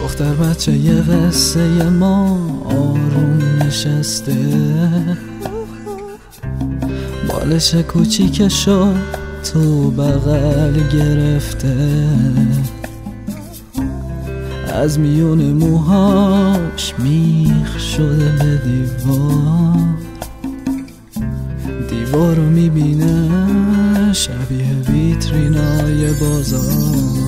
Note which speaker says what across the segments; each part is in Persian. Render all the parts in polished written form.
Speaker 1: دختر بچه یه قصه ما آروم نشسته، بالش کوچیکشو تو بغل گرفته، از میون موهاش میخ شده به دیوار رو میبینه شبیه ویترینای بازار.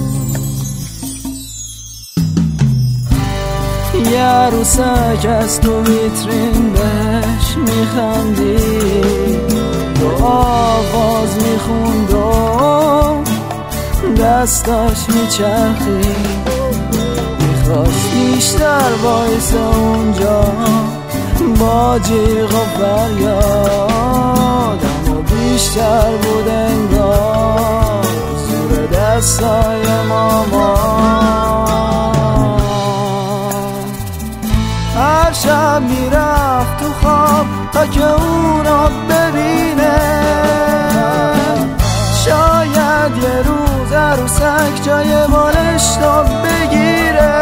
Speaker 1: یه عروسک از تو ویترین بهش میخندید، تو آواز میخوند و دستاش میچرخید، میخواست بیشتر وایس اونجا با جیغ و فریاد، اما بیشتر بود انگار زور دستای ماما. هر شب میرفت تو خواب تا که اونو ببینه، شاید یه روز عروسک جای بالش رو بگیره.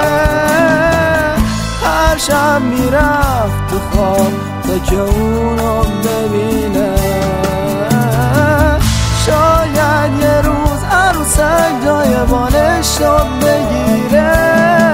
Speaker 1: هر شب میرفت تو خواب تا که اونو ببینه، شاید یه روز عروسک جای بالش رو بگیره.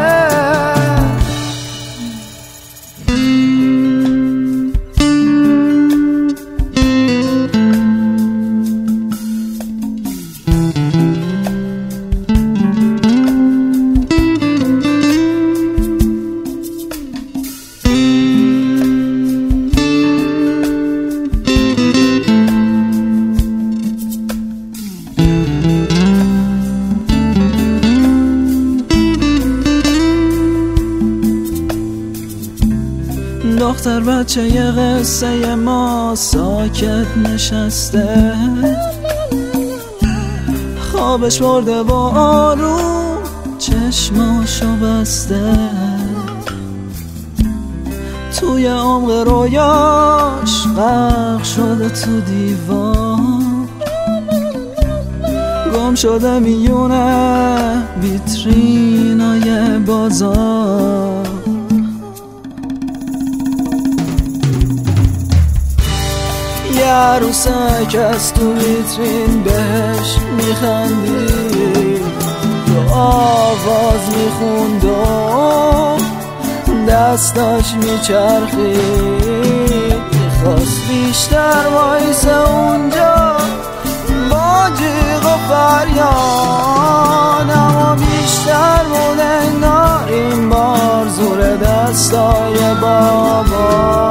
Speaker 1: دختر بچه یه قصه ما ساکت نشسته، خوابش برده با آروم چشماشو بسته، توی عمق رویاش غرق شده تو دیوار، گم شده میونه ویترینای بازار. یه عروسک از تو ویترین بهش میخندید، تو آواز میخوند و دستاش میچرخید، میخواست بیشتر وایس اونجا با جیغ و فریاد، اما بیشتر بود انگار این بار زور دستای بابا.